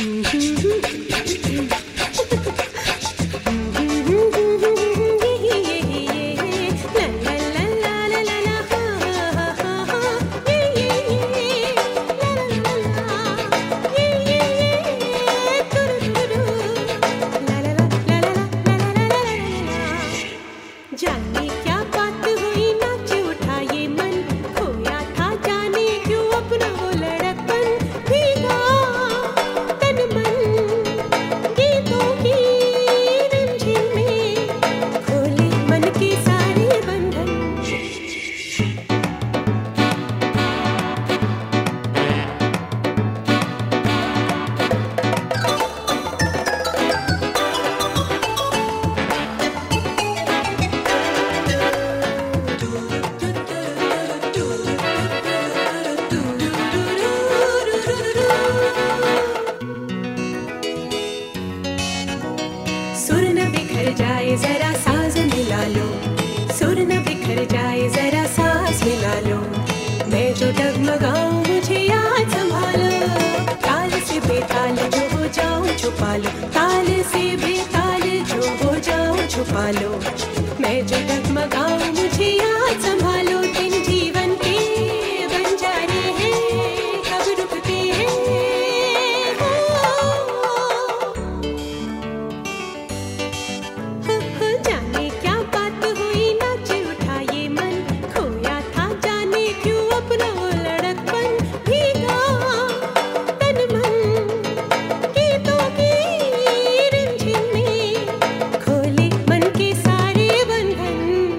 जाने क्या बात हुई नाच उठा ये मन, खोया था जाने क्यों अपना वो लड़कपन, भीगा तन मन गीतों की रिमझिम में, खोले मन के सारे बंधन। सुर न बिखर जाए जरा साज मिला लो, सुर न बिखर जाए जरा सांस मिला लो, मैं जो डगमगाऊं मुझे याद संभालो, ताल से बेताल जो हो जाऊं छुपा लो, ताल से बेताल जो हो जाऊं छुपा लो, मैं जो डगमगाऊं मुझे याद संभालो, दिन जीवन के बंजारे हैं कब रुकते हैं। जाने क्या बात हुई नाच उठा ये मन, खोया था जाने क्यों अपना वो लड़कपन, भीगा तन मन गीतों की रिमझिम में, खोले मन के सारे बंधन।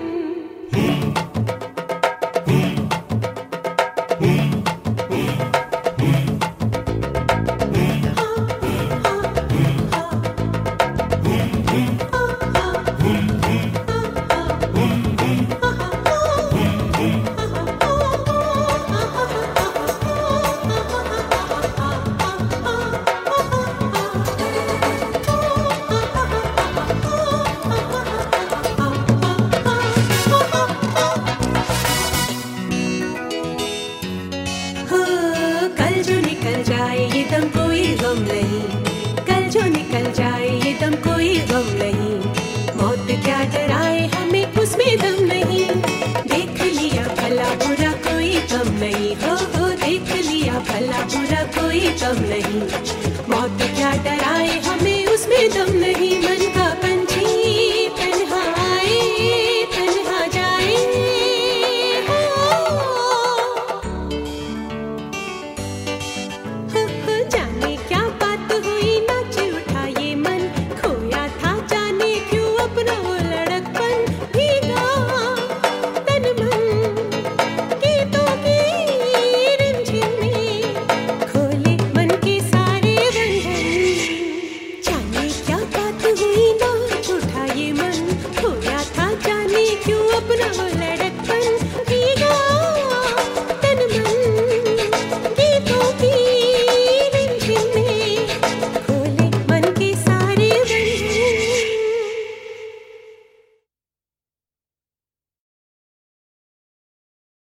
कल जो निकल जाए ये दम कोई गम नहीं, कल जो निकल जाए ये दम कोई गम नहीं, मौत क्या डराए हमें उसमें दम नहीं, देख लिया भला बुरा कोई गम नहीं, हो देख लिया भला बुरा कोई गम नहीं, मौत क्या डराए